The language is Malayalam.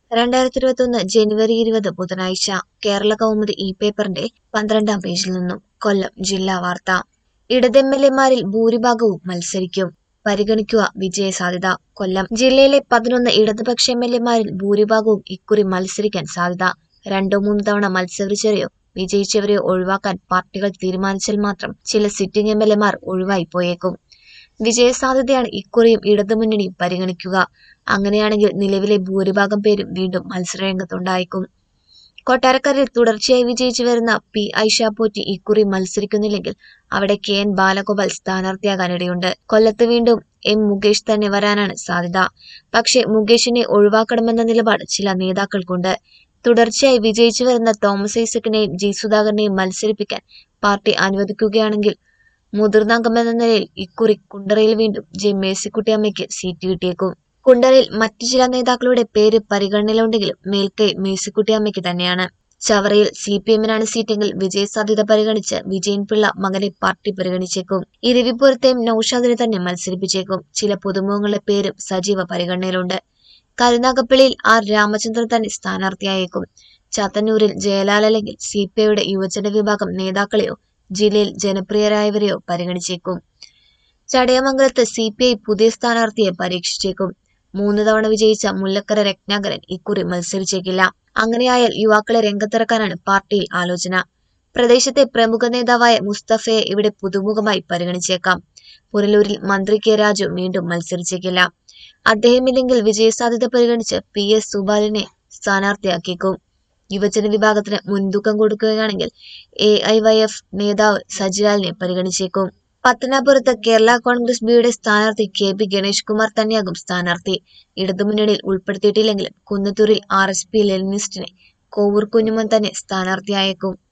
2021 ജനുവരി 20 ബുധനാഴ്ച കേരള കൗമുദി പേപ്പറിന്റെ 12-ാം പേജിൽ നിന്നും കൊല്ലം ജില്ലാ വാർത്ത. ഇടത് എംഎൽഎമാരിൽ ഭൂരിഭാഗവും മത്സരിക്കും, പരിഗണിക്കുക വിജയസാധ്യത. കൊല്ലം ജില്ലയിലെ 11 ഇടതുപക്ഷ എംഎൽഎമാരിൽ ഭൂരിഭാഗവും ഇക്കുറി മത്സരിക്കാൻ സാധ്യത. 2-3 തവണ മത്സരിച്ചവരെയോ വിജയിച്ചവരെയോ ഒഴിവാക്കാൻ പാർട്ടികൾ തീരുമാനിച്ചാൽ മാത്രം ചില സിറ്റിംഗ് എംഎൽഎമാർ ഒഴിവായി പോയേക്കും. വിജയസാധ്യതയാണ് ഇക്കുറിയും ഇടതുമുന്നണി പരിഗണിക്കുക. അങ്ങനെയാണെങ്കിൽ നിലവിലെ ഭൂരിഭാഗം പേരും വീണ്ടും മത്സരരംഗത്തുണ്ടായേക്കും. കൊട്ടാരക്കരയിൽ തുടർച്ചയായി വിജയിച്ചു വരുന്ന പി ഐഷ പോറ്റി ഇക്കുറി മത്സരിക്കുന്നില്ലെങ്കിൽ അവിടെ KN ബാലഗോപാൽ സ്ഥാനാർത്ഥിയാകാനിടയുണ്ട്. കൊല്ലത്ത് വീണ്ടും M മുകേഷ് തന്നെ വരാനാണ് സാധ്യത. പക്ഷേ മുകേഷിനെ ഒഴിവാക്കണമെന്ന നിലപാട് ചില നേതാക്കൾക്കുണ്ട്. തുടർച്ചയായി വിജയിച്ചു വരുന്ന തോമസ് ഐസക്കിനെയും G സുധാകരനെയും മത്സരിപ്പിക്കാൻ പാർട്ടി അനുവദിക്കുകയാണെങ്കിൽ മുതിർന്ന അംഗമെന്ന നിലയിൽ ഇക്കുറി കുണ്ടറയിൽ വീണ്ടും J മേഴ്സിക്കുട്ടിയമ്മയ്ക്ക് സീറ്റ് കിട്ടിയേക്കും. കുണ്ടറയിൽ മറ്റു ചില നേതാക്കളുടെ പേര് പരിഗണനയിലുണ്ടെങ്കിലും മേൽക്കൈ മേഴ്സിക്കുട്ടിയമ്മയ്ക്ക് തന്നെയാണ്. ചവറയിൽ CPM-നാണ് സീറ്റെങ്കിൽ വിജയസാധ്യത പരിഗണിച്ച് വിജയൻപിള്ള മകനെ പാർട്ടി പരിഗണിച്ചേക്കും. ഇരവിപുരത്തെയും നൌഷാദിനെ തന്നെ മത്സരിപ്പിച്ചേക്കും. ചില പുതുമുഖങ്ങളുടെ പേരും സജീവ പരിഗണനയിലുണ്ട്. കരുനാഗപ്പള്ളിയിൽ R രാമചന്ദ്രൻ തന്നെ സ്ഥാനാർത്ഥിയായേക്കും. ചാത്തന്നൂരിൽ ജയലാൽ അല്ലെങ്കിൽ CPIയുടെ യുവജന വിഭാഗം നേതാക്കളെയോ ജില്ലയിൽ ജനപ്രിയരായവരെയോ പരിഗണിച്ചേക്കും. ചടയമംഗലത്ത് CPI പുതിയ സ്ഥാനാർത്ഥിയെ പരീക്ഷിച്ചേക്കും. 3 തവണ വിജയിച്ച മുല്ലക്കര രത്നാകരൻ ഇക്കുറി മത്സരിച്ചേക്കില്ല. അങ്ങനെയായാൽ യുവാക്കളെ രംഗത്തിറക്കാനാണ് പാർട്ടിയിൽ ആലോചന. പ്രദേശത്തെ പ്രമുഖ നേതാവായ മുസ്തഫയെ ഇവിടെ പുതുമുഖമായി പരിഗണിച്ചേക്കാം. പുനലൂരിൽ മന്ത്രി K രാജു വീണ്ടും മത്സരിച്ചേക്കില്ല. അദ്ദേഹമില്ലെങ്കിൽ വിജയസാധ്യത പരിഗണിച്ച് PS സുബാലിനെ സ്ഥാനാർത്ഥിയാക്കിയേക്കും. യുവജന വിഭാഗത്തിന് മുൻതൂക്കം കൊടുക്കുകയാണെങ്കിൽ AIYF നേതാവ് സജിലാലിനെ പരിഗണിച്ചേക്കും. പത്തനാപുരത്ത് കേരള കോൺഗ്രസ് ബിയുടെ സ്ഥാനാർത്ഥി KB ഗണേഷ് കുമാർ തന്നെയാകും സ്ഥാനാർത്ഥി. ഇടതുമുന്നണിയിൽ ഉൾപ്പെടുത്തിയിട്ടില്ലെങ്കിലും കുന്നത്തൂരിൽ RSP ലെനിനിസ്റ്റിനെ കോവൂർ കുഞ്ഞുമോൻ തന്നെ സ്ഥാനാർത്ഥിയായേക്കും.